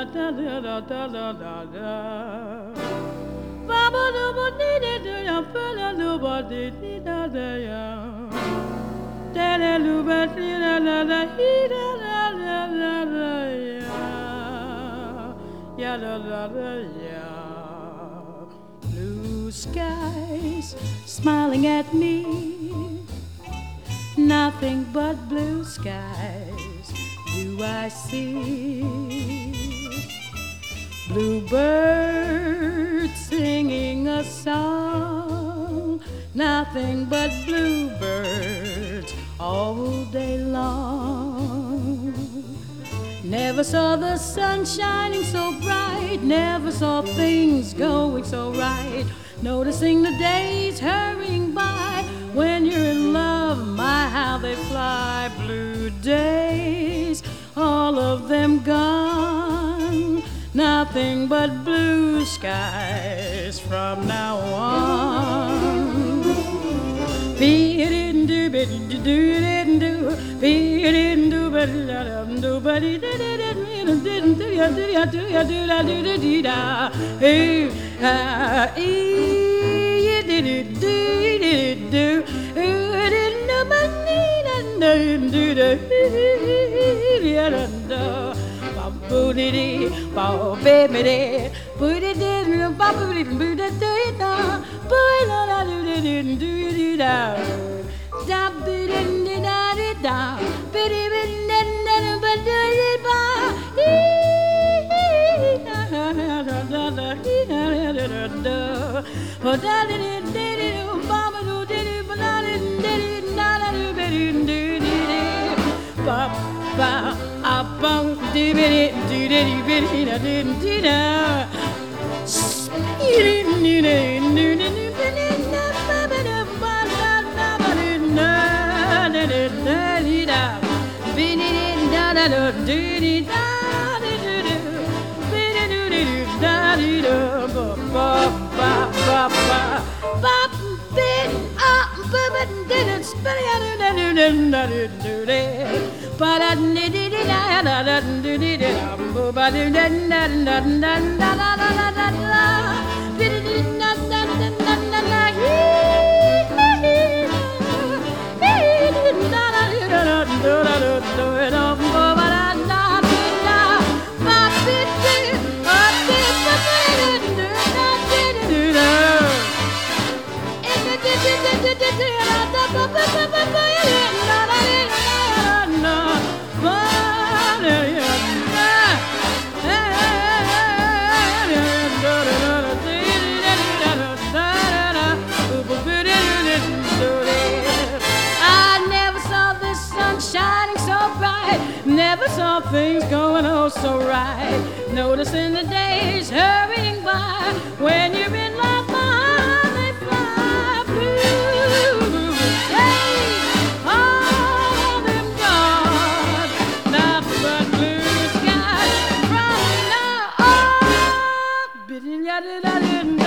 da da da da da da da. Baba do ba dee dee do ya, ba la do ba dee dee da da ya. Da da do ba dee da da da dee da da da da da ya. Ya da da da ya. Blue skies smiling at me, nothing but blue skies do I see. Bluebirds singing a song, nothing but bluebirds all day long. Never saw the sun shining so bright, never saw things going so right. Noticing the days hurrying by, when you're in love, my how they fly. Blue days, all of them gone, nothing but blue skies from now on. Never saw things going oh so right. Noticing the days hurrying by, when you're in love, my heart they fly. Blue days, all of them gone, nothing but blue skies from now on.